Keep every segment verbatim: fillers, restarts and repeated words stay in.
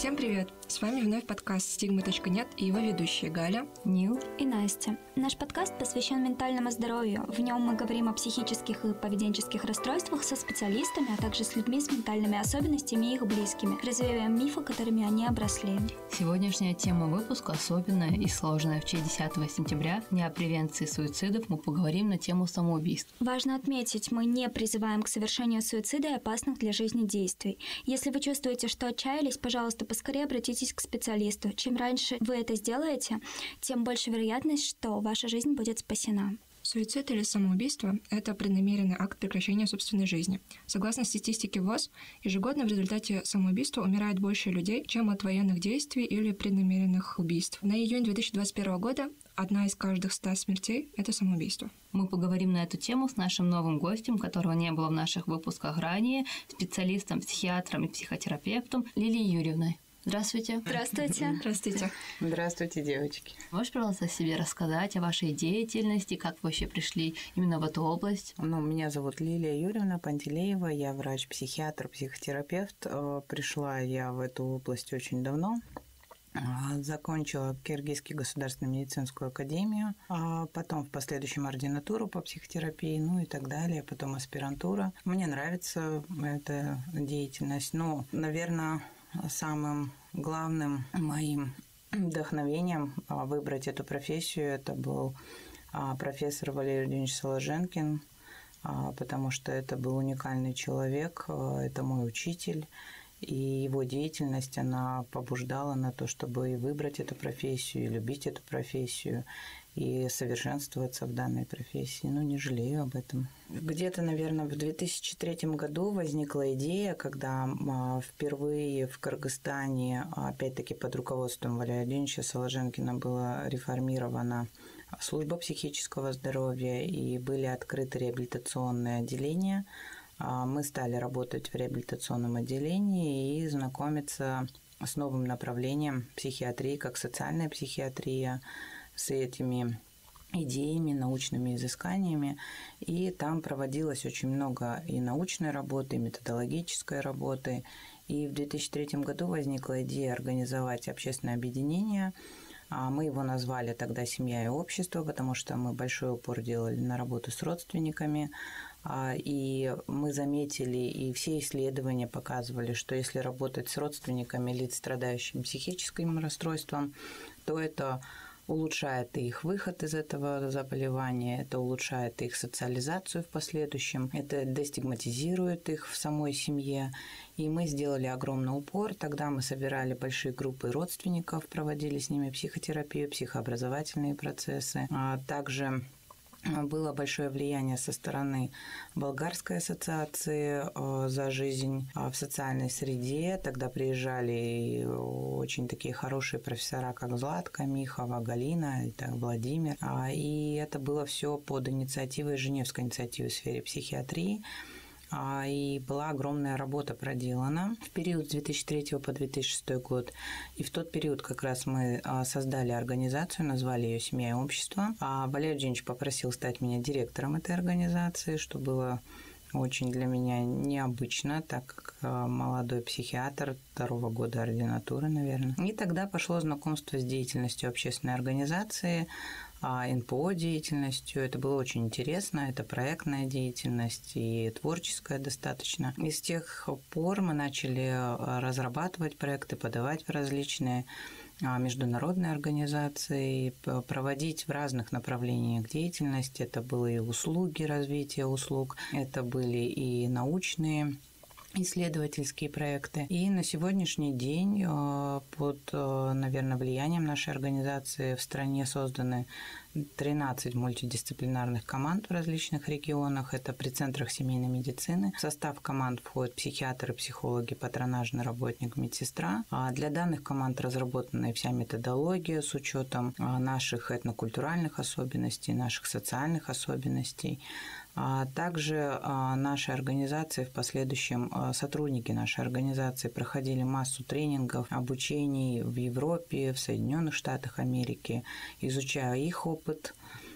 Всем привет! С вами вновь подкаст «Стигмы точка нет» и его ведущие Галя, Нил и Настя. Наш подкаст посвящен ментальному здоровью. В нем мы говорим о психических и поведенческих расстройствах со специалистами, а также с людьми с ментальными особенностями и их близкими. Развеиваем мифы, которыми они обросли. Сегодняшняя тема выпуска особенная и сложная. В честь десятого сентября, Дня превенции суицидов, мы поговорим на тему самоубийств. Важно отметить, мы не призываем к совершению суицида и опасных для жизни действий. Если вы чувствуете, что отчаялись, пожалуйста, поскорее обратитесь к специалисту. Чем раньше вы это сделаете, тем больше вероятность, что ваша жизнь будет спасена. Суицид или самоубийство – это преднамеренный акт прекращения собственной жизни. Согласно статистике ВОЗ, ежегодно в результате самоубийства умирает больше людей, чем от военных действий или преднамеренных убийств. На июнь две тысячи двадцать первого года одна из каждых ста смертей – это самоубийство. Мы поговорим на эту тему с нашим новым гостем, которого не было в наших выпусках ранее, специалистом, психиатром и психотерапевтом Лилией Юрьевной. Здравствуйте. Здравствуйте. Здравствуйте. Здравствуйте, девочки. Можешь, пожалуйста, о себе рассказать, о вашей деятельности, как вы вообще пришли именно в эту область? Ну, меня зовут Лилия Юрьевна Пантелеева, я врач-психиатр, психотерапевт. Пришла я в эту область очень давно. Закончила Киргизский государственную медицинскую академию, а потом в последующем ординатуру по психотерапии, ну и так далее, потом аспирантура. Мне нравится эта деятельность, но, наверное, самым главным моим вдохновением выбрать эту профессию это был профессор Валерий Евгеньевич Соложенкин, потому что это был уникальный человек, это мой учитель, и его деятельность, она побуждала на то, чтобы выбрать эту профессию, и любить эту профессию, и совершенствоваться в данной профессии. Ну, не жалею об этом. Где-то, наверное, в две тысячи третьем году возникла идея, когда впервые в Кыргызстане, опять-таки под руководством Валерия Евгеньевича Соложенкина, была реформирована служба психического здоровья, и были открыты реабилитационные отделения. Мы стали работать в реабилитационном отделении и знакомиться с новым направлением психиатрии, как социальная психиатрия, с этими идеями, научными изысканиями. И там проводилось очень много и научной работы, и методологической работы. И в две тысячи третьем году возникла идея организовать общественное объединение. Мы его назвали тогда «Семья и общество», потому что мы большой упор делали на работу с родственниками. И мы заметили, и все исследования показывали, что если работать с родственниками лиц, страдающими психическим расстройством, то это улучшает их выход из этого заболевания, это улучшает их социализацию в последующем, это дестигматизирует их в самой семье. И мы сделали огромный упор. Тогда мы собирали большие группы родственников, проводили с ними психотерапию, психообразовательные процессы. А также было большое влияние со стороны Болгарской ассоциации за жизнь в социальной среде. Тогда приезжали очень такие хорошие профессора, как Златка, Михова, Галина, Владимир. И это было все под инициативой, Женевской инициативы в сфере психиатрии. И была огромная работа проделана в период с две тысячи третьего по две тысячи шестой год. И в тот период как раз мы создали организацию, назвали ее «Семья и общество». А Валерий Евгеньевич попросил стать меня директором этой организации, что было очень для меня необычно, так как молодой психиатр второго года ординатуры, наверное. И тогда пошло знакомство с деятельностью общественной организации, эн пэ о деятельностью. Это было очень интересно, это проектная деятельность и творческая достаточно. И с тех пор мы начали разрабатывать проекты, подавать в различные международные организации, проводить в разных направлениях деятельности. Это были и услуги, развитие услуг, это были и научные исследовательские проекты. И на сегодняшний день под, наверное, влиянием нашей организации в стране созданы тринадцать мультидисциплинарных команд в различных регионах. Это при центрах семейной медицины. В состав команд входят психиатры, психологи, патронажный работник, медсестра. Для данных команд разработана и вся методология с учетом наших этнокультуральных особенностей, наших социальных особенностей. Также нашей организации в последующем сотрудники нашей организации проходили массу тренингов, обучений в Европе, в Соединенных Штатах Америки, изучая их опыт,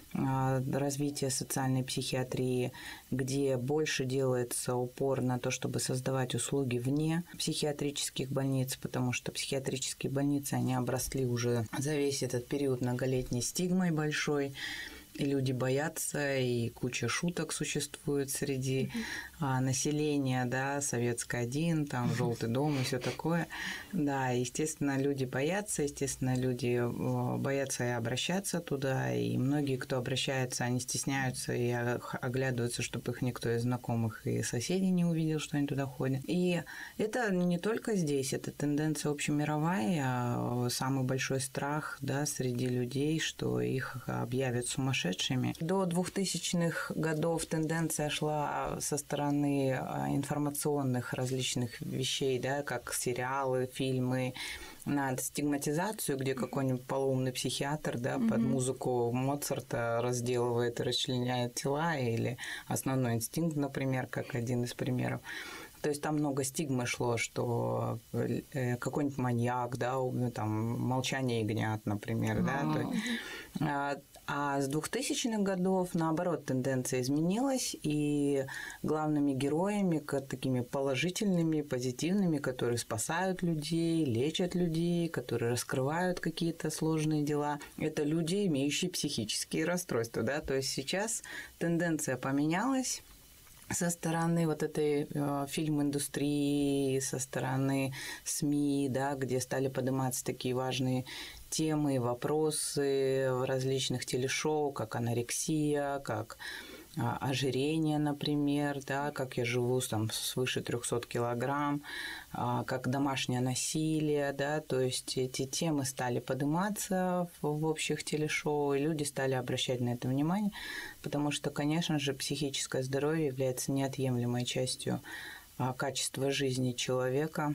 развитие социальной психиатрии, где больше делается упор на то, чтобы создавать услуги вне психиатрических больниц, потому что психиатрические больницы, они обросли уже за весь этот период многолетней стигмой большой. И люди боятся, и куча шуток существует среди mm-hmm. а, населения, да, Советская один, там, Желтый дом и все такое. Да, естественно, люди боятся, естественно, люди боятся и обращаться туда, и многие, кто обращается, они стесняются и оглядываются, чтобы их никто из знакомых и соседей не увидел, что они туда ходят. И это не только здесь, это тенденция общемировая, самый большой страх, да, среди людей, что их объявят сумасшедшими. До двухтысячных годов тенденция шла со стороны информационных различных вещей, да, как сериалы, фильмы, на стигматизацию, где какой-нибудь полоумный психиатр, да, mm-hmm. под музыку Моцарта разделывает и расчленяет тела, или «Основной инстинкт», например, как один из примеров. То есть там много стигмы шло, что какой-нибудь маньяк, да, там «Молчание ягнят», например, mm-hmm. да, то есть, а с двухтысячных годов, наоборот, тенденция изменилась, и главными героями, такими положительными, позитивными, которые спасают людей, лечат людей, которые раскрывают какие-то сложные дела, это люди, имеющие психические расстройства, да, то есть сейчас тенденция поменялась со стороны вот этой э, фильм-индустрии, со стороны СМИ, да, где стали подниматься такие важные темы, вопросы в различных телешоу, как анорексия, как а, ожирение, например, да, как я живу там свыше трехсот килограмм, а, как домашнее насилие, да, то есть эти темы стали подниматься в, в общих телешоу, и люди стали обращать на это внимание, потому что, конечно же, психическое здоровье является неотъемлемой частью а, качества жизни человека,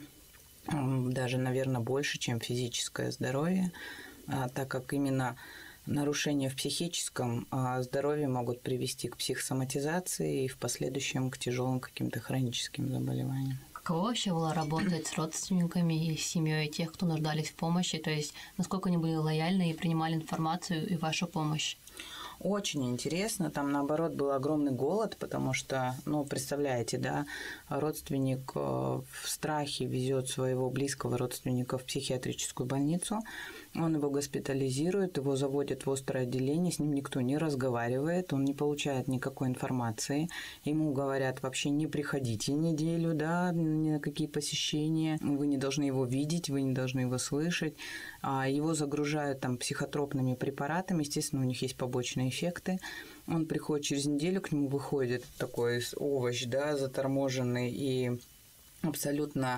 даже, наверное, больше, чем физическое здоровье, так как именно нарушения в психическом здоровье могут привести к психосоматизации и в последующем к тяжелым каким-то хроническим заболеваниям. Каково вообще было работать с родственниками и семьей тех, кто нуждались в помощи? То есть насколько они были лояльны и принимали информацию и вашу помощь? Очень интересно. Там, наоборот, был огромный голод, потому что, ну, представляете, да, родственник в страхе везет своего близкого родственника в психиатрическую больницу, он его госпитализирует, его заводят в острое отделение, с ним никто не разговаривает, он не получает никакой информации, ему говорят вообще не приходите неделю, да, ни на какие посещения, вы не должны его видеть, вы не должны его слышать, его загружают там психотропными препаратами, естественно, у них есть побочные эффекты. Он приходит через неделю, к нему выходит такой овощ, да, заторможенный и абсолютно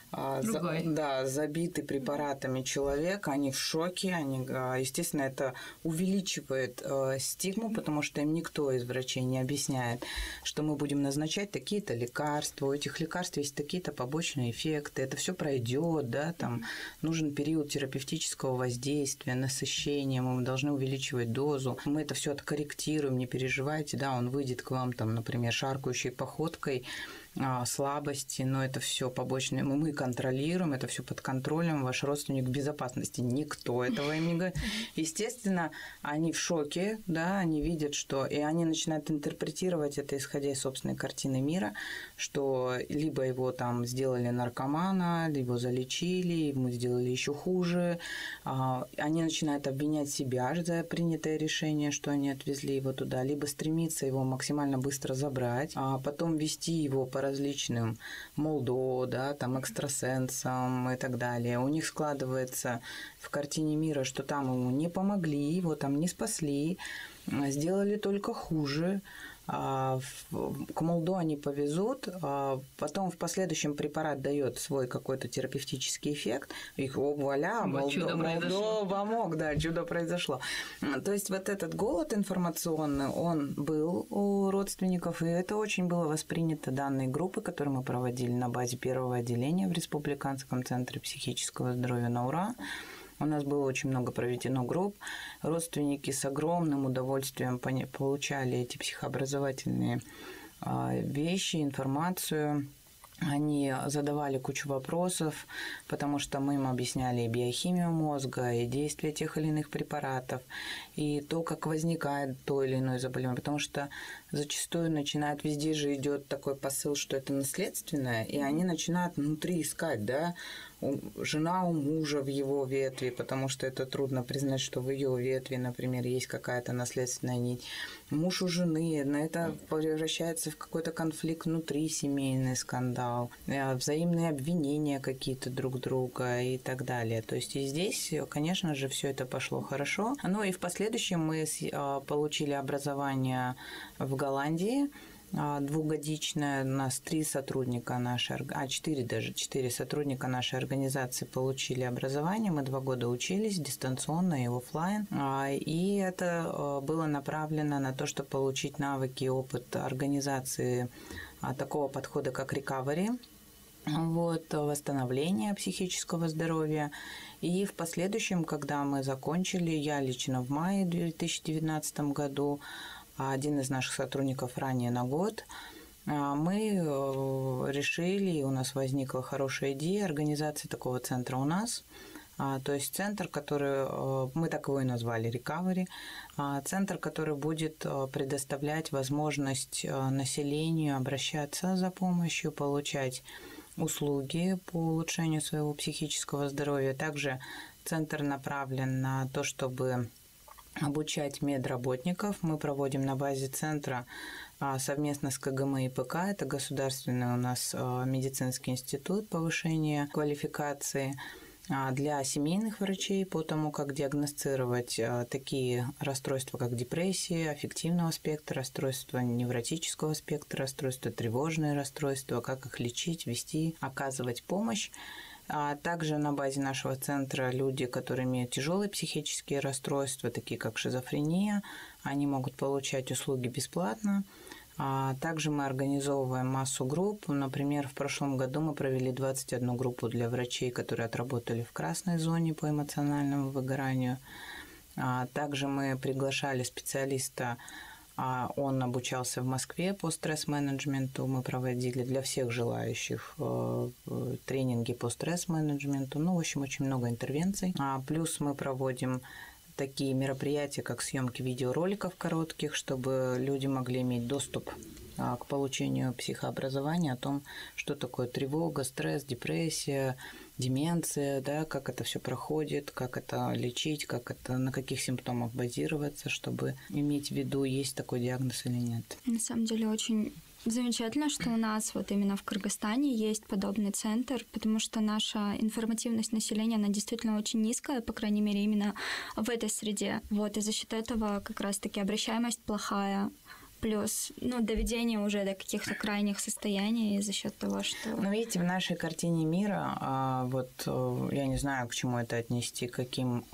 За, да, забитый препаратами человек, они в шоке, они, естественно, это увеличивает э, стигму, потому что им никто из врачей не объясняет, что мы будем назначать такие-то лекарства, у этих лекарств есть такие-то побочные эффекты, это все пройдет, да, там нужен период терапевтического воздействия, насыщения, мы должны увеличивать дозу, мы это все откорректируем, не переживайте, да, он выйдет к вам, там, например, шаркающей походкой, слабости, но это все побочные. Мы, мы контролируем, это все под контролем, ваш родственник в безопасности. Никто этого им не говорит. Естественно, они в шоке, да, они видят, что... И они начинают интерпретировать это, исходя из собственной картины мира, что либо его там сделали наркомана, либо залечили, ему сделали еще хуже. Они начинают обвинять себя за принятое решение, что они отвезли его туда, либо стремиться его максимально быстро забрать, а потом вести его по различным молдо, да, там, экстрасенсам и так далее. У них складывается в картине мира, что там ему не помогли, его там не спасли, сделали только хуже. К молдо они повезут, потом в последующем препарат дает свой какой-то терапевтический эффект, их о, вуаля, молдо, молдо помог, да, чудо произошло. То есть вот этот голод информационный, он был у родственников, и это очень было воспринято данной группы, которые мы проводили на базе первого отделения в Республиканском центре психического здоровья на ура. У нас было очень много проведено групп. Родственники с огромным удовольствием получали эти психообразовательные вещи, информацию. Они задавали кучу вопросов, потому что мы им объясняли и биохимию мозга, и действие тех или иных препаратов, и то, как возникает то или иное заболевание. Потому что зачастую начинает, везде же идет такой посыл, что это наследственное, и они начинают внутри искать, да, жена у мужа в его ветви, потому что это трудно признать, что в ее ветви, например, есть какая-то наследственная нить. Муж у жены, на это превращается в какой-то конфликт внутри, семейный скандал, взаимные обвинения какие-то друг друга и так далее. То есть и здесь, конечно же, все это пошло хорошо. Ну и в последующем мы получили образование в Голландии, двухгодичная. У нас три сотрудника нашей, а четыре даже, четыре сотрудника нашей организации получили образование. Мы два года учились дистанционно и офлайн. И это было направлено на то, чтобы получить навыки и опыт организации такого подхода, как recovery, вот, восстановление психического здоровья. И в последующем, когда мы закончили, я лично в мае две тысячи девятнадцатом году, один из наших сотрудников ранее на год, мы решили, и у нас возникла хорошая идея организации такого центра у нас. То есть центр, который, мы так его и назвали, Recovery, центр, который будет предоставлять возможность населению обращаться за помощью, получать услуги по улучшению своего психического здоровья. Также центр направлен на то, чтобы обучать медработников. Мы проводим на базе центра совместно с ка гэ эм и пэ ка, это государственный у нас медицинский институт повышения квалификации, для семейных врачей по тому, как диагностировать такие расстройства, как депрессия, аффективного спектра, расстройства невротического спектра, расстройства тревожные расстройства, как их лечить, вести, оказывать помощь. А также на базе нашего центра люди, которые имеют тяжелые психические расстройства, такие как шизофрения, они могут получать услуги бесплатно. А также мы организовываем массу групп. Например, в прошлом году мы провели двадцать одну группу для врачей, которые отработали в красной зоне по эмоциональному выгоранию. А также мы приглашали специалиста, он обучался в Москве по стресс-менеджменту. Мы проводили для всех желающих тренинги по стресс-менеджменту. Ну, в общем, очень много интервенций. А плюс мы проводим такие мероприятия, как съемки видеороликов коротких, чтобы люди могли иметь доступ к получению психообразования, о том, что такое тревога, стресс, депрессия, деменция, да, как это все проходит, как это лечить, как это, на каких симптомах базироваться, чтобы иметь в виду, есть такой диагноз или нет. На самом деле очень замечательно, что у нас вот именно в Кыргызстане есть подобный центр, потому что наша информативность населения, она действительно очень низкая, по крайней мере, именно в этой среде. Вот, и за счет этого как раз-таки обращаемость плохая, плюс, ну, доведение уже до каких-то крайних состояний за счет того, что... Ну, видите, в нашей картине мира, вот, я не знаю, к чему это отнести, каким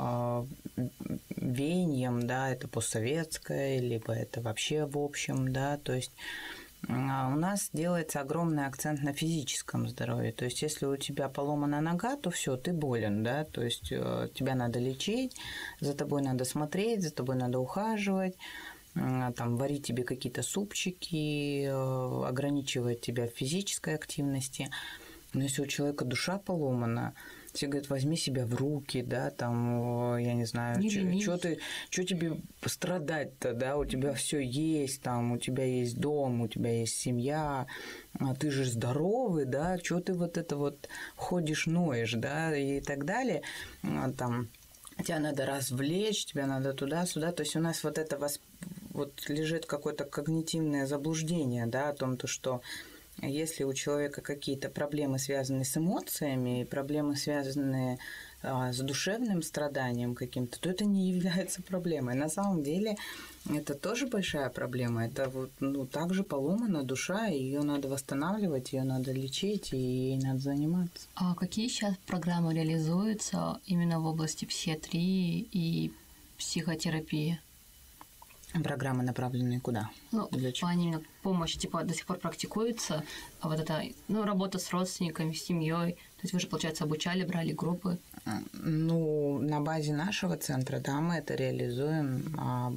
веянием, да, это постсоветское, либо это вообще в общем, да, то есть у нас делается огромный акцент на физическом здоровье. То есть, если у тебя поломана нога, то все, ты болен, да, то есть тебя надо лечить, за тобой надо смотреть, за тобой надо ухаживать, там, варить тебе какие-то супчики, ограничивать тебя в физической активности. Но если у человека душа поломана, все говорят, возьми себя в руки, да, там, я не знаю, что ты, что тебе страдать-то, да, у тебя все есть, там, у тебя есть дом, у тебя есть семья, а ты же здоровый, да, что ты вот это вот ходишь, ноешь, да, и так далее, там, тебя надо развлечь, тебя надо туда-сюда, то есть у нас вот это восп... вот лежит какое-то когнитивное заблуждение, да, о том, то, что если у человека какие-то проблемы, связанные с эмоциями, и проблемы, связанные а, с душевным страданием каким-то, то это не является проблемой. На самом деле это тоже большая проблема. Это вот, ну, также поломана душа, ее надо восстанавливать, ее надо лечить, и ей надо заниматься. А какие сейчас программы реализуются именно в области психиатрии и психотерапии? Программы, направленные куда? Ну, в плане помощи, типа, до сих пор практикуется, а вот это, ну, работа с родственниками, с семьей. То есть вы же, получается, обучали, брали группы? Ну, на базе нашего центра, да, мы это реализуем, а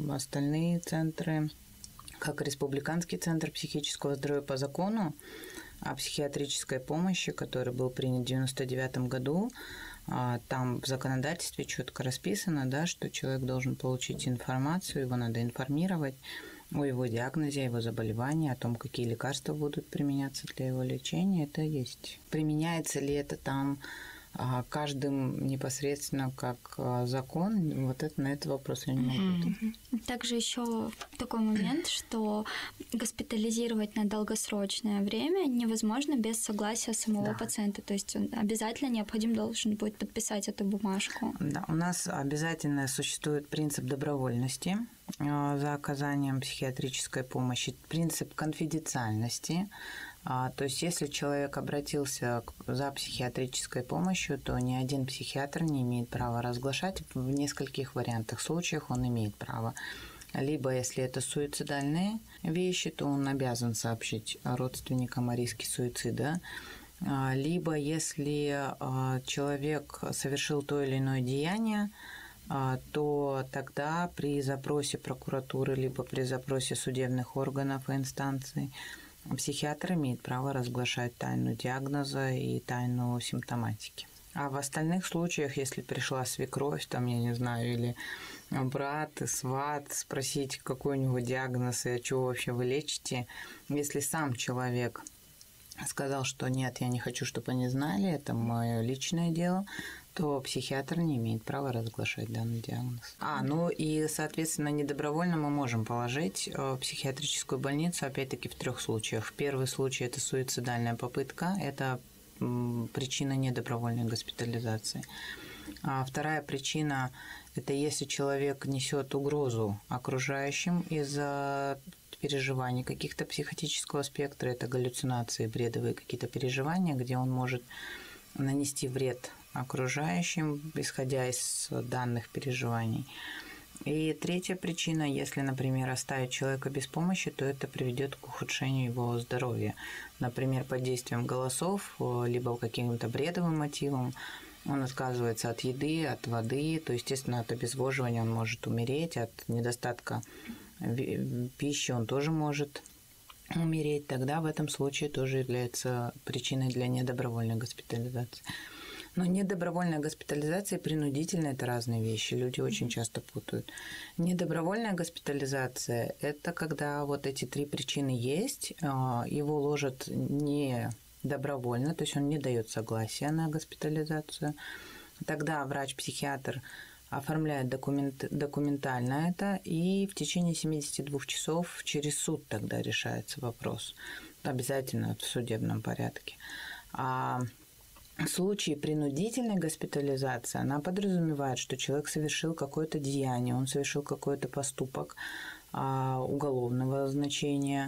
остальные центры, как Республиканский центр психического здоровья по закону, о психиатрической помощи, который был принят в девяносто девятом году. Там в законодательстве четко расписано, да, что человек должен получить информацию, его надо информировать о его диагнозе, о его заболевании, о том, какие лекарства будут применяться для его лечения. Это есть. Применяется ли это там каждым непосредственно как закон, вот это, на этот вопрос я не могу ответить. Также еще такой момент, что госпитализировать на долгосрочное время невозможно без согласия самого да. пациента. То есть он обязательно необходим должен будет подписать эту бумажку. Да, у нас обязательно существует принцип добровольности за оказанием психиатрической помощи, принцип конфиденциальности. То есть, если человек обратился за психиатрической помощью, то ни один психиатр не имеет права разглашать. В нескольких вариантах случаев он имеет право. Либо, если это суицидальные вещи, то он обязан сообщить родственникам о риске суицида. Либо, если человек совершил то или иное деяние, то тогда при запросе прокуратуры, либо при запросе судебных органов и инстанций психиатр имеет право разглашать тайну диагноза и тайну симптоматики. А в остальных случаях, если пришла свекровь, там, я не знаю, или брат, сват, спросить, какой у него диагноз и чего вообще вы лечите, если сам человек сказал, что нет, я не хочу, чтобы они знали, это мое личное дело, то психиатр не имеет права разглашать данный диагноз. А, ну и, соответственно, недобровольно мы можем положить в психиатрическую больницу, опять-таки, в трех случаях. Первый случай – это суицидальная попытка, это причина недобровольной госпитализации. А вторая причина – это если человек несет угрозу окружающим из-за переживаний каких-то психотического спектра, это галлюцинации, бредовые какие-то переживания, где он может нанести вред окружающим, исходя из данных переживаний. И третья причина, если, например, оставить человека без помощи, то это приведет к ухудшению его здоровья. Например, под действием голосов, либо каким-то бредовым мотивом он отказывается от еды, от воды, то, естественно, от обезвоживания он может умереть, от недостатка пищи он тоже может умереть. Тогда в этом случае тоже является причиной для недобровольной госпитализации. Но недобровольная госпитализация и принудительная – это разные вещи. Люди очень часто путают. Недобровольная госпитализация – это когда вот эти три причины есть, его ложат не добровольно, то есть он не дает согласия на госпитализацию. Тогда врач-психиатр оформляет документ, документально это, и в течение семидесяти двух часов через суд тогда решается вопрос. Обязательно в судебном порядке. А в случае принудительной госпитализации она подразумевает, что человек совершил какое-то деяние, он совершил какой-то поступок а, уголовного значения,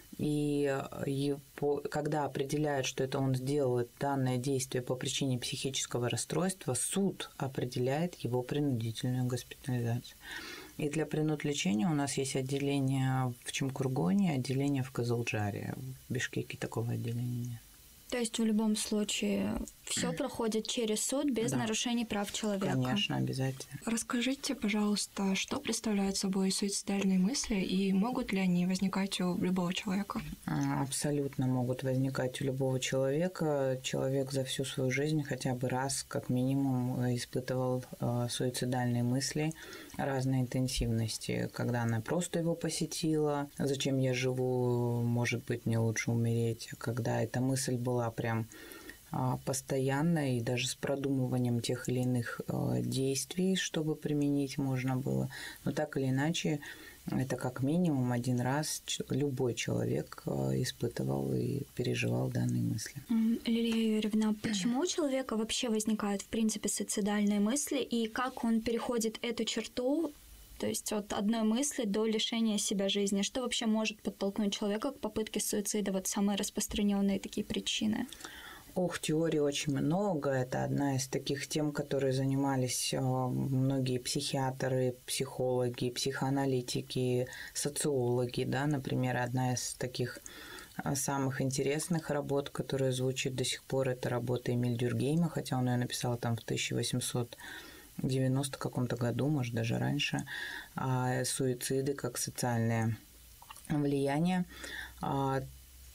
и, и по, когда определяют, что это он сделал данное действие по причине психического расстройства, суд определяет его принудительную госпитализацию. И для принудлечения у нас есть отделение в Чумкургоне, отделение в Кызылджаре. В Бишкеке такого отделения нет. То есть в любом случае все проходит через суд без да. нарушений прав человека. Конечно, обязательно. Расскажите, пожалуйста, что представляют собой суицидальные мысли и могут ли они возникать у любого человека? Абсолютно могут возникать у любого человека. Человек за всю свою жизнь хотя бы раз, как минимум, испытывал суицидальные мысли разной интенсивности. Когда она просто его посетила, зачем я живу, может быть, мне лучше умереть. Когда эта мысль была прям постоянно и даже с продумыванием тех или иных действий, чтобы применить можно было. Но так или иначе, это как минимум один раз любой человек испытывал и переживал данные мысли. Лилия Юрьевна, почему у человека вообще возникают, в принципе, суицидальные мысли, и как он переходит эту черту, то есть от одной мысли до лишения себя жизни? Что вообще может подтолкнуть человека к попытке суицида? Вот самые распространенные такие причины. Ох, теорий очень много. Это одна из таких тем, которые занимались многие психиатры, психологи, психоаналитики, социологи. Да? Например, одна из таких самых интересных работ, которая звучит до сих пор, это работа Эмиль Дюркгейма, хотя он ее написал там в тысяча восемьсот девяностом каком-то году, может, даже раньше. «Суициды как социальное влияние».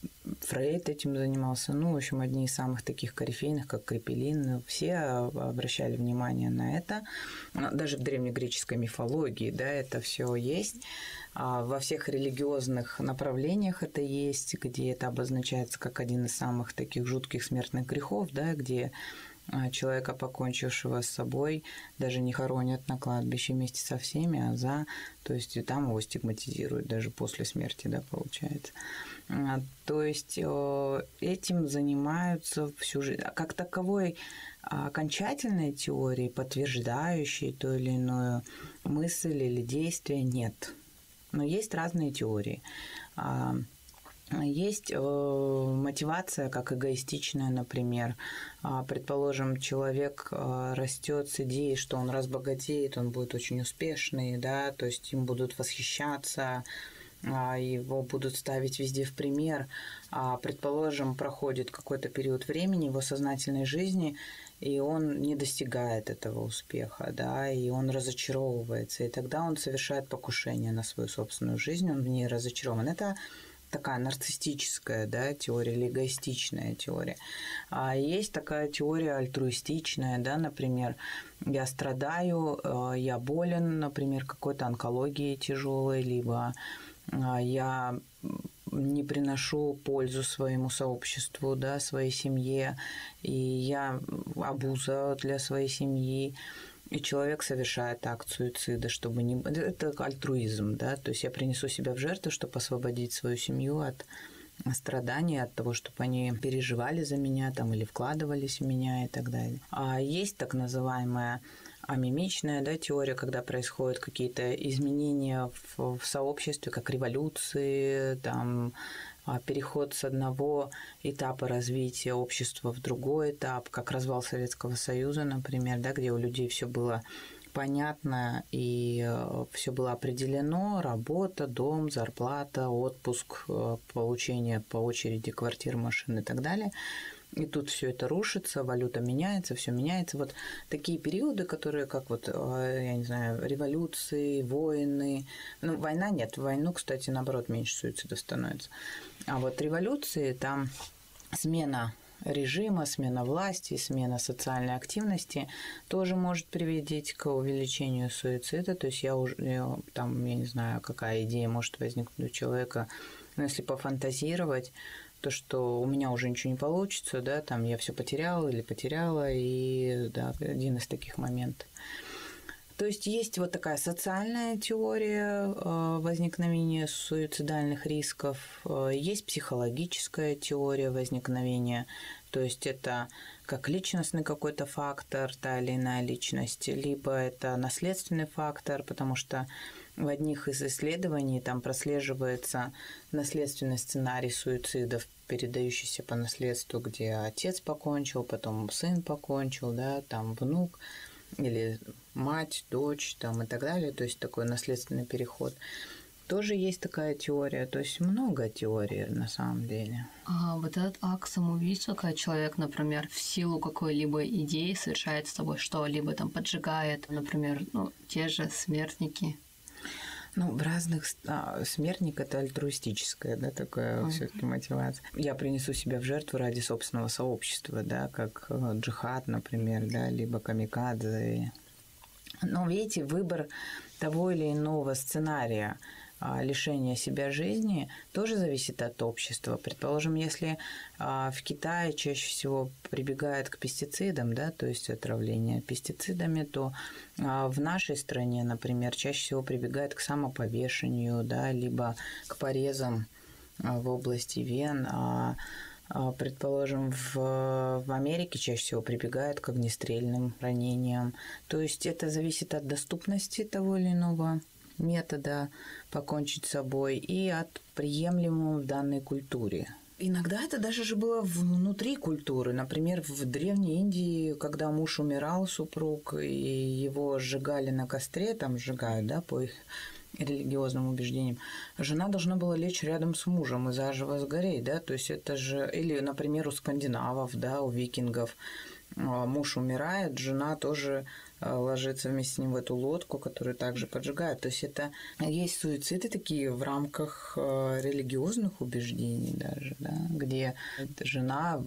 Фрейд этим занимался. Ну, в общем, одни из самых таких корифейных, как Крапелин, все обращали внимание на это. Даже в древнегреческой мифологии, да, это все есть. Во всех религиозных направлениях это есть, где это обозначается как один из самых таких жутких смертных грехов, да, где человека, покончившего с собой, даже не хоронят на кладбище вместе со всеми, а за, то есть и там его стигматизируют даже после смерти, да, получается. То есть этим занимаются всю жизнь. Как таковой окончательной теории, подтверждающей ту или иную мысль или действие, нет. Но есть разные теории. Есть мотивация, как эгоистичная, например. Предположим, человек растет с идеей, что он разбогатеет, он будет очень успешный, да, то есть им будут восхищаться, его будут ставить везде в пример. Предположим, проходит какой-то период времени его сознательной жизни, и он не достигает этого успеха, да, и он разочаровывается, и тогда он совершает покушение на свою собственную жизнь, он в ней разочарован. Это такая нарциссическая, да, теория или эгоистичная теория. А есть такая теория альтруистичная, да, например, я страдаю, я болен, например, какой-то онкологией тяжелой, либо я не приношу пользу своему сообществу, да, своей семье, и я обуза для своей семьи. И человек совершает акт суицида, чтобы не... Это альтруизм, да, то есть я принесу себя в жертву, чтобы освободить свою семью от страданий, от того, чтобы они переживали за меня там, или вкладывались в меня и так далее. А есть так называемая амимичная, да, теория, когда происходят какие-то изменения в, в сообществе, как революции, там, переход с одного этапа развития общества в другой этап, как развал Советского Союза, например, да, где у людей все было понятно и все было определено: работа, дом, зарплата, отпуск, получение по очереди квартир, машин и так далее. И тут все это рушится, валюта меняется, все меняется. Вот такие периоды, которые, как вот, я не знаю, революции, войны. Ну, война нет. В войну, кстати, наоборот, меньше суицидов становится. А вот революции, там смена режима, смена власти, смена социальной активности тоже может приводить к увеличению суицида. То есть я уже, там, я не знаю, какая идея может возникнуть у человека, но если пофантазировать, то, что у меня уже ничего не получится, да, там я все потеряла или потеряла, и да, один из таких моментов. То есть есть вот такая социальная теория э, возникновения суицидальных рисков, э, есть психологическая теория возникновения, то есть это как личностный какой-то фактор, та или иная личность, либо это наследственный фактор, потому что в одних из исследований там прослеживается наследственный сценарий суицидов, передающийся по наследству, где отец покончил, потом сын покончил, да, там внук или мать, дочь там, и так далее, то есть такой наследственный переход. Тоже есть такая теория, то есть много теорий на самом деле. А вот этот акт самоубийства, когда человек, например, в силу какой-либо идеи совершает с собой что-либо, там поджигает, например, ну, те же смертники. Ну, в разных... А, смертник – это альтруистическая, да, такая uh-huh. все-таки мотивация. Я принесу себя в жертву ради собственного сообщества, да, как джихад, например, да, либо камикадзе. Но, видите, выбор того или иного сценария лишения себя жизни тоже зависит от общества. Предположим, если в Китае чаще всего прибегают к пестицидам, да, то есть отравление пестицидами, то в нашей стране, например, чаще всего прибегают к самоповешению, да, либо к порезам в области вен. А, предположим, в, в Америке чаще всего прибегают к огнестрельным ранениям. То есть это зависит от доступности того или иного метода покончить с собой и от приемлемого в данной культуре. Иногда это даже же было внутри культуры. Например, в Древней Индии, когда муж умирал, супруг, и его сжигали на костре, там сжигают, да, по их религиозным убеждениям, жена должна была лечь рядом с мужем и заживо сгореть, да, то есть это же... Или, например, у скандинавов, да, у викингов муж умирает, жена тоже ложится вместе с ним в эту лодку, которую также поджигают. То есть это есть суициды такие в рамках религиозных убеждений даже, да, где жена,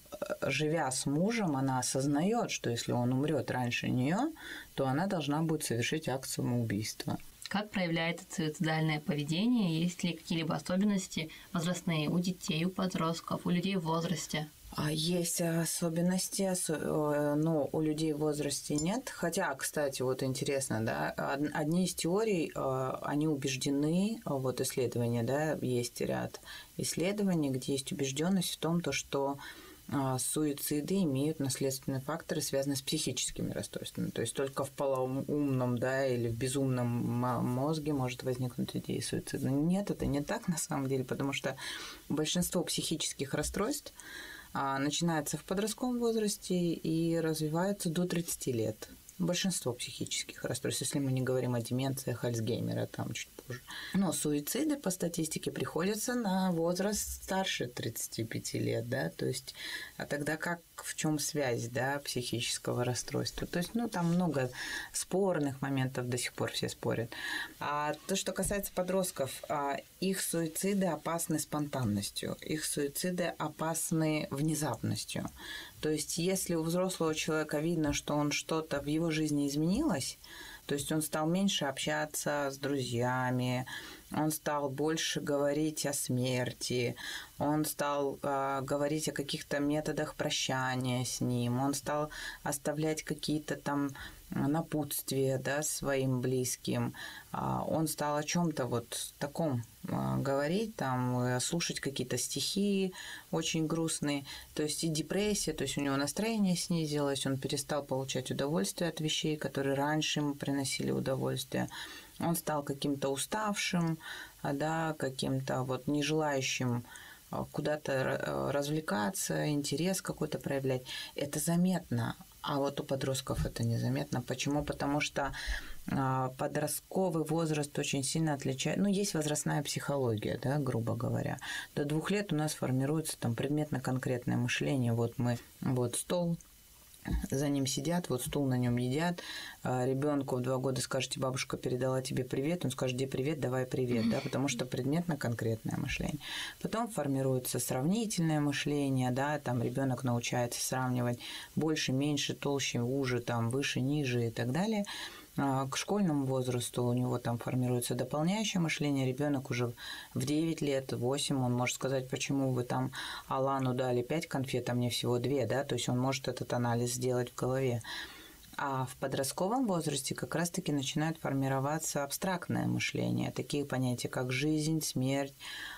живя с мужем, она осознает, что если он умрет раньше нее, то она должна будет совершить акт самоубийства. Как проявляется суицидальное поведение? Есть ли какие-либо особенности возрастные у детей, у подростков, у людей в возрасте? Есть особенности, но у людей в возрасте нет. Хотя, кстати, вот интересно, да, одни из теорий, они убеждены, вот исследования, да, есть ряд исследований, где есть убежденность в том, то, что суициды имеют наследственные факторы, связанные с психическими расстройствами. То есть только в полоумном, да, или в безумном мозге может возникнуть идея суицида. Нет, это не так на самом деле, потому что большинство психических расстройств начинается в подростковом возрасте и развивается до тридцати лет. Большинство психических расстройств, если мы не говорим о деменциях, Альцгеймера, там чуть позже. Но суициды по статистике приходятся на возраст старше тридцати пяти лет, да, то есть, а тогда как, в чем связь, да, психического расстройства? То есть, ну, там много спорных моментов, до сих пор все спорят. А то, что касается подростков, их суициды опасны спонтанностью, их суициды опасны внезапностью. То есть, если у взрослого человека видно, что он что-то в его жизни изменилось, то есть он стал меньше общаться с друзьями, он стал больше говорить о смерти, он стал э, говорить о каких-то методах прощания с ним, он стал оставлять какие-то там напутствия, да, своим близким, а он стал о чем-то вот таком э, говорить, там, слушать какие-то стихи очень грустные, то есть и депрессия, то есть у него настроение снизилось, он перестал получать удовольствие от вещей, которые раньше ему приносили удовольствие. Он стал каким-то уставшим, да, каким-то вот не желающим куда-то развлекаться, интерес какой-то проявлять. Это заметно, а вот у подростков это незаметно. Почему? Потому что подростковый возраст очень сильно отличается. Ну, есть возрастная психология, да, грубо говоря. До двух лет у нас формируется там предметно-конкретное мышление. Вот мы, вот стол, за ним сидят, вот стул, на нем едят. Ребенку в два года скажете, бабушка передала тебе привет, он скажет, где привет, давай привет, да, потому что предметно-конкретное мышление. Потом формируется сравнительное мышление, да, там ребенок научается сравнивать больше, меньше, толще, уже, там, выше, ниже и так далее. К школьному возрасту у него там формируется дополняющее мышление. Ребенок уже в девять лет, восемь, он может сказать, почему вы там Алану дали пять конфет, а мне всего две, да, то есть он может этот анализ сделать в голове. А в подростковом возрасте как раз-таки начинает формироваться абстрактное мышление, такие понятия, как жизнь, смерть,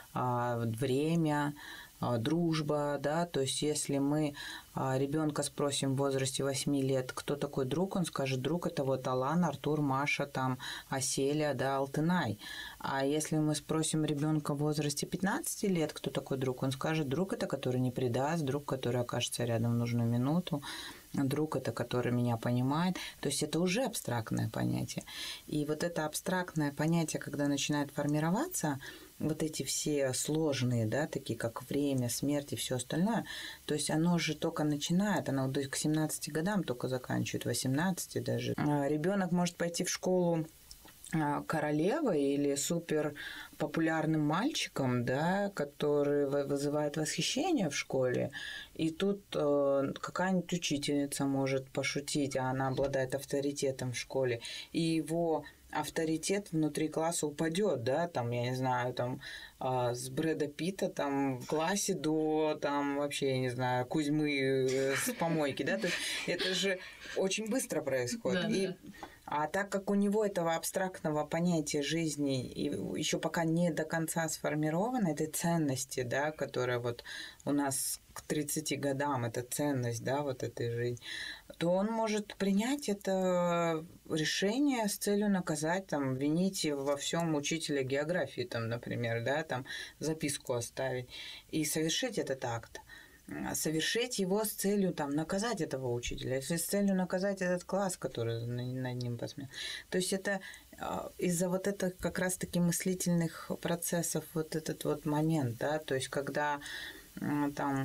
время, дружба, да, то есть если мы ребенка спросим в возрасте восьми лет, кто такой друг, он скажет, друг это вот Алан, Артур, Маша, там, Аселя, да, Алтынай. А если мы спросим ребенка в возрасте пятнадцати лет, кто такой друг, он скажет, друг это, который не предаст, друг, который окажется рядом в нужную минуту, друг это, который меня понимает. То есть это уже абстрактное понятие. И вот это абстрактное понятие, когда начинает формироваться, вот эти все сложные, да, такие как время, смерть и все остальное, то есть оно же только начинает, оно к семнадцати годам только заканчивает, восемнадцати даже. Ребенок может пойти в школу королевой или супер популярным мальчиком, да, который вызывает восхищение в школе, и тут э, какая-нибудь учительница может пошутить, а она обладает авторитетом в школе, и его авторитет внутри класса упадет, да, там, я не знаю, там, э, с Брэда Питта там в классе до, там, вообще, я не знаю, Кузьмы с помойки, да, то есть это же очень быстро происходит. Да, и да. А так как у него этого абстрактного понятия жизни и еще пока не до конца сформировано, этой ценности, да, которая вот у нас к тридцати годам, это ценность, да, вот этой жизни, то он может принять это решение с целью наказать, там, винить во всем учителя географии, там, например, да, там, записку оставить и совершить этот акт. Совершить его с целью там, наказать этого учителя, если с целью наказать этот класс, который над ним посмел. То есть это из-за вот этих как раз-таки мыслительных процессов вот этот вот момент, да, то есть когда там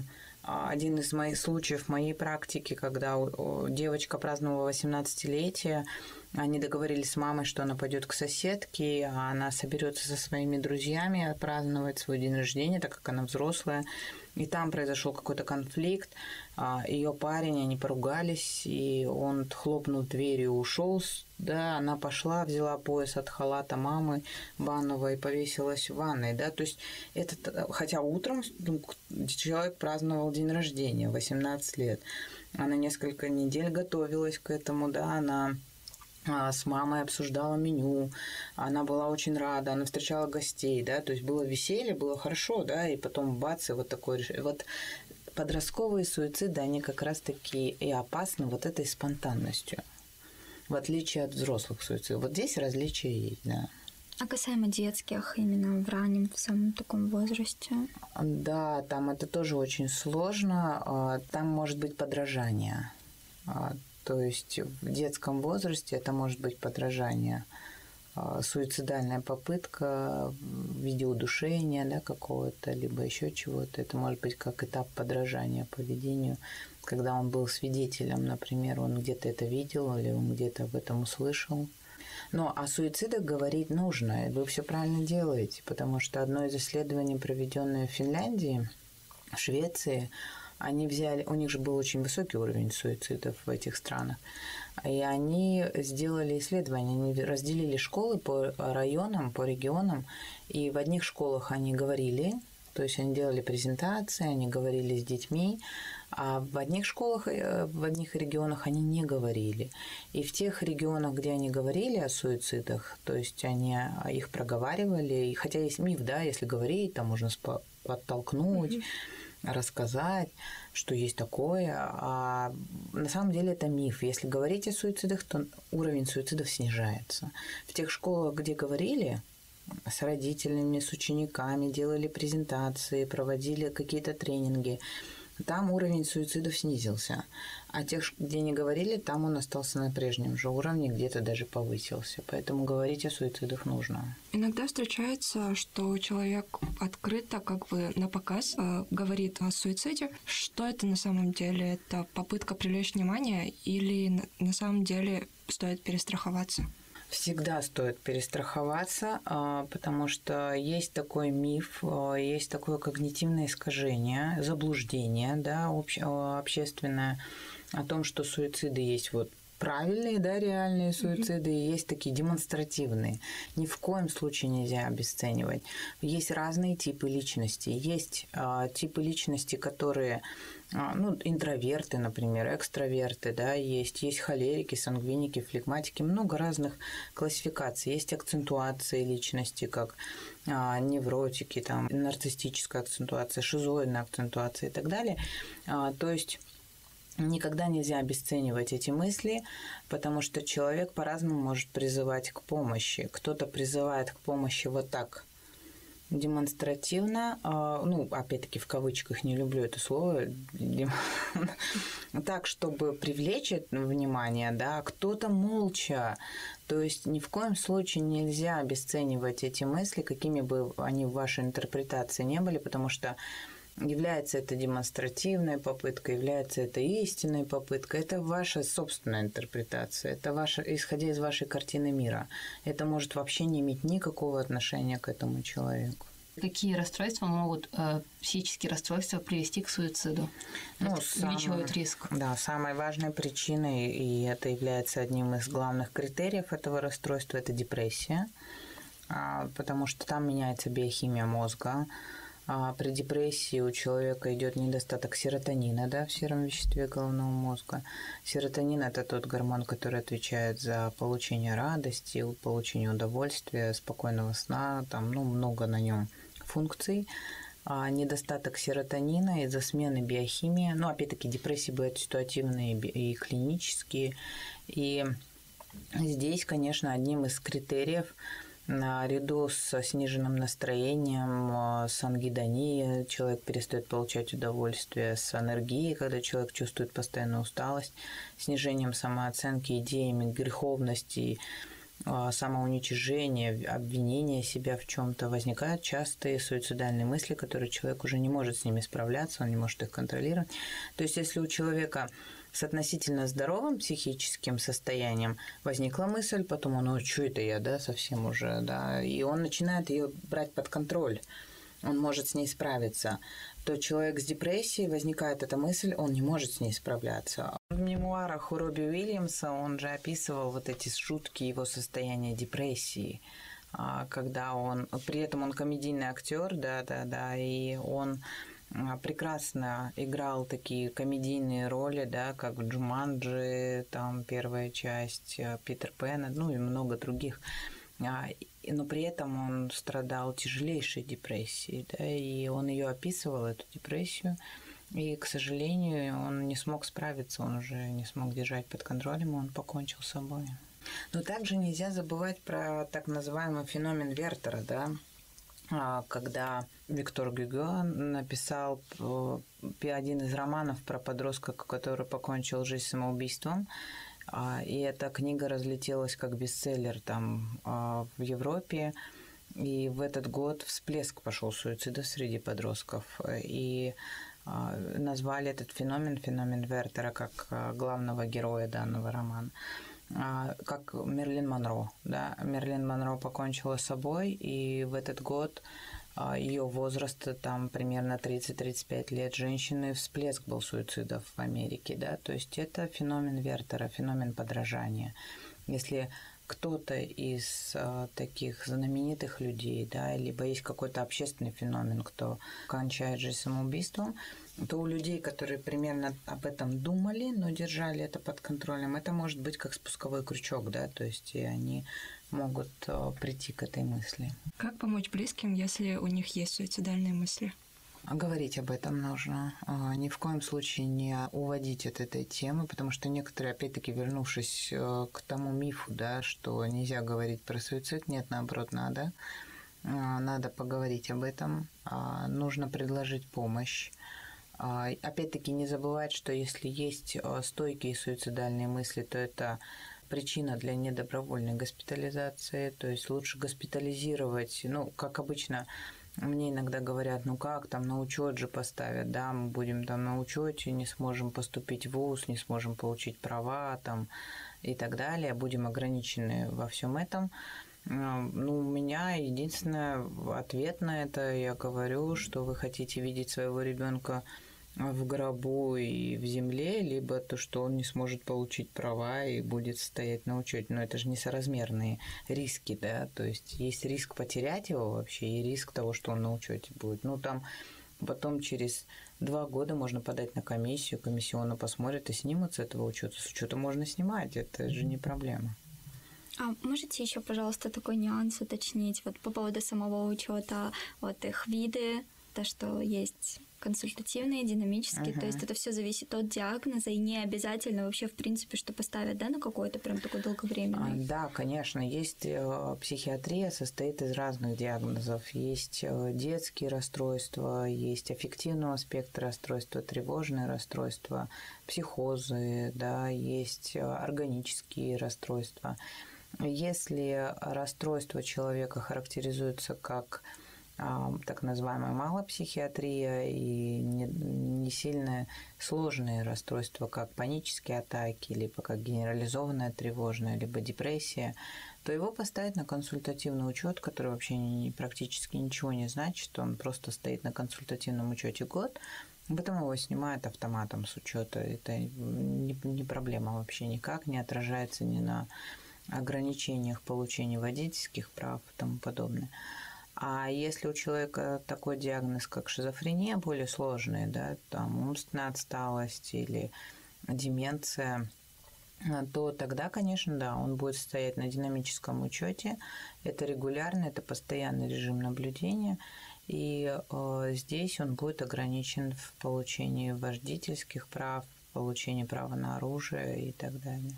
один из моих случаев в моей практике, когда девочка праздновала восемнадцатилетие, они договорились с мамой, что она пойдет к соседке, а она соберется со своими друзьями праздновать свой день рождения, так как она взрослая. И там произошел какой-то конфликт. Ее парень, они поругались, и он, хлопнув дверью, ушел. Да, она пошла, взяла пояс от халата мамы банного и повесилась в ванной. Да? То есть это, хотя утром человек праздновал день рождения, восемнадцать лет. Она несколько недель готовилась к этому, да, она с мамой обсуждала меню, она была очень рада, она встречала гостей, да, то есть было веселье, было хорошо, да, и потом бац, и вот такой решение. Вот подростковые суициды, они как раз-таки и опасны вот этой спонтанностью, в отличие от взрослых суицидов. Вот здесь различия есть, да. А касаемо детских, именно в раннем, в самом таком возрасте? Да, там это тоже очень сложно, там может быть подражание. То есть в детском возрасте это может быть подражание, суицидальная попытка в виде удушения, да, какого-то, либо еще чего-то. Это может быть как этап подражания поведению, когда он был свидетелем, например, он где-то это видел или он где-то об этом услышал. Но о суицидах говорить нужно, и вы все правильно делаете, потому что одно из исследований, проведенное в Финляндии, в Швеции, они взяли, у них же был очень высокий уровень суицидов в этих странах, и они сделали исследование, они разделили школы по районам, по регионам, и в одних школах они говорили, то есть они делали презентации, они говорили с детьми, а в одних школах, в одних регионах они не говорили. И в тех регионах, где они говорили о суицидах, то есть они их проговаривали, хотя есть миф, да, если говорить, там можно подтолкнуть, mm-hmm. рассказать, что есть такое, а на самом деле это миф. Если говорить о суицидах, то уровень суицидов снижается. В тех школах, где говорили с родителями, с учениками, делали презентации, проводили какие-то тренинги, там уровень суицидов снизился. А тех, где не говорили, там он остался на прежнем же уровне, где-то даже повысился. Поэтому говорить о суицидах нужно. Иногда встречается, что человек открыто, как бы на показ, э, говорит о суициде. Что это на самом деле? Это попытка привлечь внимание или на, на самом деле стоит перестраховаться? Всегда стоит перестраховаться, потому что есть такой миф, есть такое когнитивное искажение, заблуждение, да, общественное о том, что суициды есть вот правильные, да, реальные суициды, и есть такие демонстративные. Ни в коем случае нельзя обесценивать. Есть разные типы личности. Есть а, типы личности, которые, а, ну, интроверты, например, экстраверты, да, есть. Есть холерики, сангвиники, флегматики, много разных классификаций. Есть акцентуации личности, как а, невротики, там, нарциссическая акцентуация, шизоидная акцентуация и так далее. А, то есть никогда нельзя обесценивать эти мысли, потому что человек по-разному может призывать к помощи. Кто-то призывает к помощи вот так демонстративно, ну, опять-таки в кавычках, не люблю это слово, так, чтобы привлечь внимание, да, кто-то молча. То есть ни в коем случае нельзя обесценивать эти мысли, какими бы они в вашей интерпретации не были, потому что является это демонстративной попыткой, является это истинной попыткой. Это ваша собственная интерпретация, это ваша, исходя из вашей картины мира. Это может вообще не иметь никакого отношения к этому человеку. Какие расстройства могут, э, психические расстройства, привести к суициду? Ну, увеличивают риск. Да, самой важной причиной, и это является одним из главных критериев этого расстройства, это депрессия, потому что там меняется биохимия мозга. А при депрессии у человека идет недостаток серотонина, да, в сером веществе головного мозга. Серотонин – это тот гормон, который отвечает за получение радости, получение удовольствия, спокойного сна, там, ну, много на нем функций. А недостаток серотонина из-за смены биохимии, ну, опять-таки, депрессии бывают ситуативные и клинические. И здесь, конечно, одним из критериев наряду с сниженным настроением, с ангидонией, человек перестает получать удовольствие, с энергией, когда человек чувствует постоянную усталость, снижением самооценки, идеями греховности, самоуничижения, обвинения себя в чем-то, возникают частые суицидальные мысли, которые человек уже не может с ними справляться, он не может их контролировать. То есть если у человека с относительно здоровым психическим состоянием возникла мысль, потом он, ну, что это я, да, совсем уже, да, и он начинает ее брать под контроль, он может с ней справиться, то человек с депрессией, возникает эта мысль, он не может с ней справляться. В мемуарах у Робби Уильямса он же описывал вот эти шутки его состояния депрессии, когда он, при этом он комедийный актер, да-да-да, и он прекрасно играл такие комедийные роли, да, как в «Джуманджи», там первая часть, «Питер Пэна», ну и много других. Но при этом он страдал тяжелейшей депрессией, да, и он ее описывал, эту депрессию, и, к сожалению, он не смог справиться, он уже не смог держать под контролем, он покончил с собой. Но также нельзя забывать про так называемый феномен Вертера, да, когда Виктор Гюго написал один из романов про подростка, который покончил жизнь самоубийством, и эта книга разлетелась как бестселлер там в Европе, и в этот год всплеск пошел суицидов среди подростков, и назвали этот феномен, феномен Вертера, как главного героя данного романа, как Мерлин Монро. Да? Мерлин Монро покончила с собой, и в этот год ее возраст там примерно тридцать-тридцать пять лет женщины, всплеск был суицидов в Америке. Да? То есть это феномен Вертера, феномен подражания. Если кто-то из а, таких знаменитых людей, да, либо есть какой-то общественный феномен, кто кончает жизнь самоубийством, то у людей, которые примерно об этом думали, но держали это под контролем, это может быть как спусковой крючок, да, то есть и они могут а, прийти к этой мысли. Как помочь близким, если у них есть суицидальные мысли? Говорить об этом нужно. Ни в коем случае не уводить от этой темы, потому что некоторые, опять-таки, вернувшись к тому мифу, да, что нельзя говорить про суицид, нет, наоборот, надо. Надо поговорить об этом. Нужно предложить помощь. Опять-таки, не забывать, что если есть стойкие суицидальные мысли, то это причина для недобровольной госпитализации. То есть лучше госпитализировать, ну, как обычно. Мне иногда говорят, ну как, там на учет же поставят, да, мы будем там на учете, не сможем поступить в вуз, не сможем получить права там и так далее, будем ограничены во всем этом. Ну, у меня единственный ответ на это, я говорю, что вы хотите видеть своего ребенка в гробу и в земле, либо то, что он не сможет получить права и будет стоять на учете. Но это же несоразмерные риски, да, то есть есть риск потерять его вообще и риск того, что он на учете будет. Ну, там потом через два года можно подать на комиссию, комиссионно посмотрят и снимут с этого учета. С учета можно снимать, это же не проблема. А можете еще, пожалуйста, такой нюанс уточнить вот по поводу самого учета, вот их виды, то, что есть консультативные, динамические, uh-huh. то есть это все зависит от диагноза, и не обязательно вообще, в принципе, что поставят, да, на какой-то прям такой долговременный. А, да, конечно, есть психиатрия, состоит из разных диагнозов. Есть детские расстройства, есть аффективного спектра расстройства, тревожные расстройства, психозы, да, есть органические расстройства. Если расстройство человека характеризуется как так называемая малопсихиатрия и не, не сильно сложные расстройства, как панические атаки, либо как генерализованная тревожная, либо депрессия, то его поставят на консультативный учет, который вообще не, практически ничего не значит, он просто стоит на консультативном учете год, потом его снимают автоматом с учета. Это не, не проблема вообще никак, не отражается ни на ограничениях получения водительских прав и тому подобное. А если у человека такой диагноз, как шизофрения, более сложный, да, там умственная отсталость или деменция, то тогда, конечно, да, он будет стоять на динамическом учете. Это регулярно, это постоянный режим наблюдения, и э, здесь он будет ограничен в получении водительских прав, в получении права на оружие и так далее.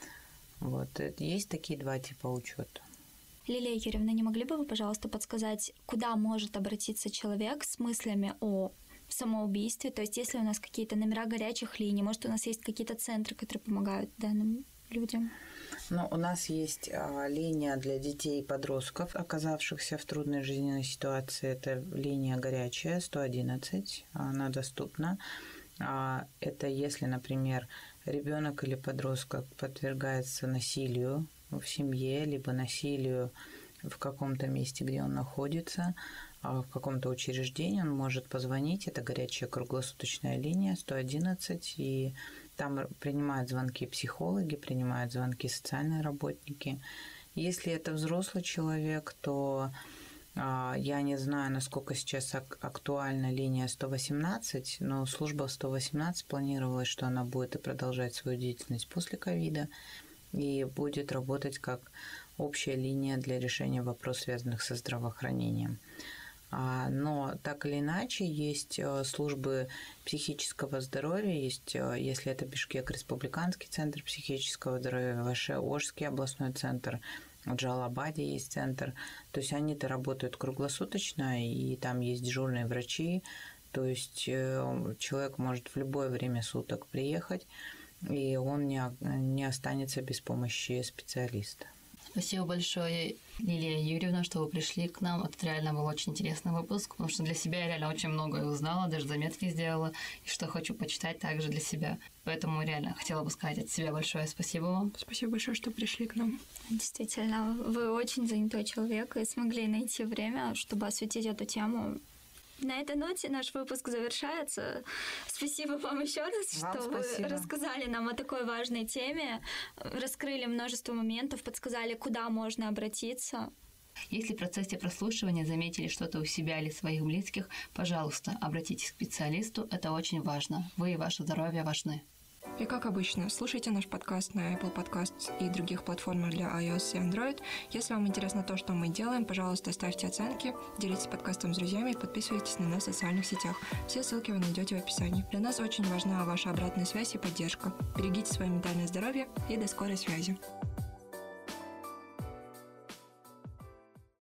Вот. Есть такие два типа учета. Лилия Юрьевна, не могли бы вы, пожалуйста, подсказать, куда может обратиться человек с мыслями о самоубийстве? То есть, если у нас какие-то номера горячих линий, может, у нас есть какие-то центры, которые помогают данным людям? Ну, у нас есть а, линия для детей и подростков, оказавшихся в трудной жизненной ситуации. Это линия горячая, сто одиннадцать, она доступна. А, это если, например, ребенок или подросток подвергается насилию в семье, либо насилию в каком-то месте, где он находится, в каком-то учреждении, он может позвонить. Это горячая круглосуточная линия сто одиннадцать, и там принимают звонки психологи, принимают звонки социальные работники. Если это взрослый человек, то а, я не знаю, насколько сейчас ак- актуальна линия сто восемнадцать, но служба сто восемнадцать планировалась, что она будет и продолжать свою деятельность после ковида и будет работать как общая линия для решения вопросов, связанных со здравоохранением. Но так или иначе есть службы психического здоровья, есть, если это Бишкек, республиканский центр психического здоровья, Ваше Ожский областной центр, в Джалабаде есть центр. То есть они-то работают круглосуточно, и там есть дежурные врачи. То есть человек может в любое время суток приехать, и он не, не останется без помощи специалиста. Спасибо большое, Лилия Юрьевна, что вы пришли к нам. Это реально был очень интересный выпуск, потому что для себя я реально очень многое узнала, даже заметки сделала, и что хочу почитать также для себя. Поэтому реально хотела бы сказать от себя большое спасибо вам. Спасибо большое, что пришли к нам. Действительно, вы очень занятой человек и смогли найти время, чтобы осветить эту тему. На этой ноте наш выпуск завершается. Спасибо вам еще раз, вам что спасибо. Вы рассказали нам о такой важной теме, раскрыли множество моментов, подсказали, куда можно обратиться. Если в процессе прослушивания заметили что-то у себя или своих близких, пожалуйста, обратитесь к специалисту, это очень важно. Вы и ваше здоровье важны. И как обычно, слушайте наш подкаст на Apple Podcasts и других платформах для iOS и Android. Если вам интересно то, что мы делаем, пожалуйста, ставьте оценки, делитесь подкастом с друзьями и подписывайтесь на нас в социальных сетях. Все ссылки вы найдете в описании. Для нас очень важна ваша обратная связь и поддержка. Берегите свое ментальное здоровье и до скорой связи.